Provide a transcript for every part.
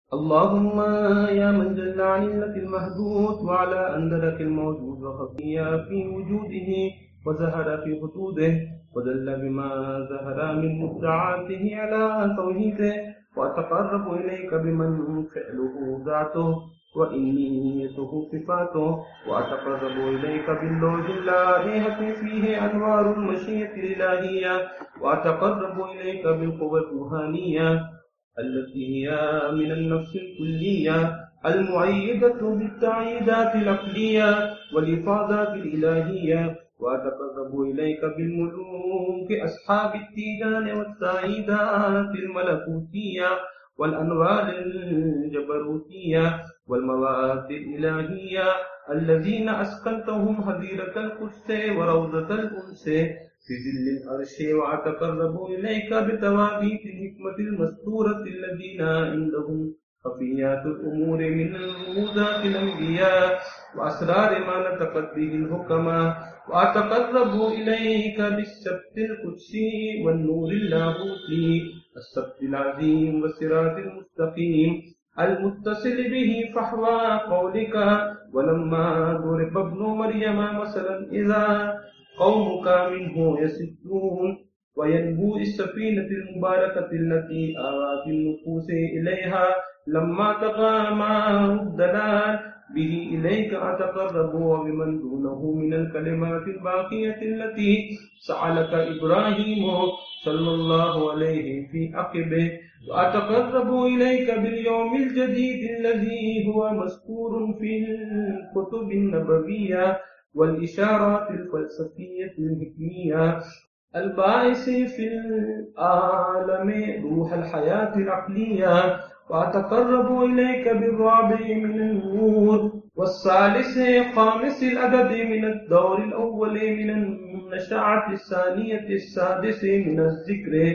اللهم يا من جل عن علة المحدود وعلى أندرك الموجود وخفي في وجوده وزهر في حدوده ودل بما زهر من مبدعاته على توحيده، وأتقرب إليك بمن فعله ذاته وإنيته صفاته، وأتقرب إليك باللوح اللائحة فيه أنوار المشيئة الإلهية، وأتقرب إليك بالقوة الروحانية التي هي من النفس الكلية المؤيدة بالتعييدات العقلية والإفاضات الإلهية، وأتقرب إليك بالملوك أصحاب التيجان والسعيدات الملكوتية والأنوار الجبروتية والمواد الإلهية الذين أسكنتهم حظيرة القدس وروضة الأنس في ظل العرش، وأتقرب إليك بتوابيت الحكمة المستورة الذين عندهم خفيات الأمور من الموجزات الأنبياء وأسرار ما نطقت به الحكماء، وأتقرب إليك بالسبت القدسي والنور اللاهوتي السبت العظيم والصراط المستقيم المتصل به فحوى قولك. ولما ضرب ابن مريم مثلا إذا قومك منه يصدون، وينبوء السفينة المباركة التي آوت النفوس إليها لما طغى ماء الدلال به إليك أتقرب، وبمن دونه من الكلمات الباقية التي سألك إبراهيم صلى الله عليه في عقبه، وأتقرب إليك باليوم الجديد الذي هو مذكور في الكتب النبوية والإشارات الفلسفية الحكمية الباعث في العالم روح الحياة العقلية، وأتقرب إليك بالرابع من النور والثالث خامس العدد من الدور الأول من النشعة الثانية السادس من الذكر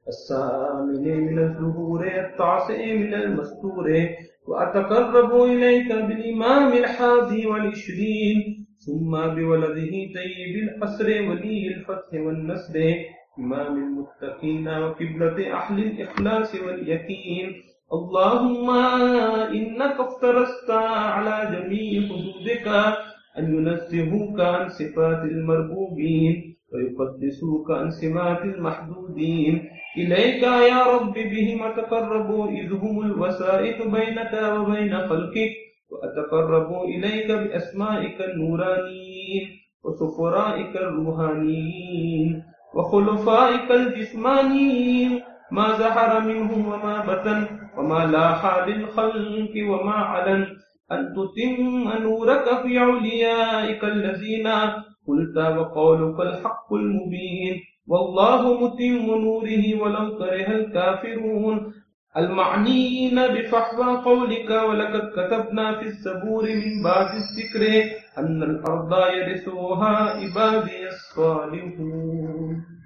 الثامن من الظهور التاسع من المستور، وأتقرب إليك بالإمام الحادي والعشرين ثم بولده طيب الحسر ولي الفتح والنصر إمام المتقين وقبلة أهل الإخلاص واليقين. اللهم إنك افترست على جميع حدودك أن ينزهوك عن صفات المربوبين ويقدسوك عن سمات المحدودين. إليك يا رب بهم أتقرب إذ هم الوسائط بينك وبين خلقك، وأتقرب إليك بأسمائك النورانيين وسفرائك الروحانيين وخلفائك الجسمانيين ما ظهر منهم وما بطن وما لاح للخلق وما علن، أن تتم نورك في عليائك الذين قلت وقولك الحق المبين، والله متم نوره ولو كره الكافرون المعنيين بفحوى قولك. ولقد كتبنا في الزبور من بعد الذكر أن الأرض يرثها عبادي الصالحون.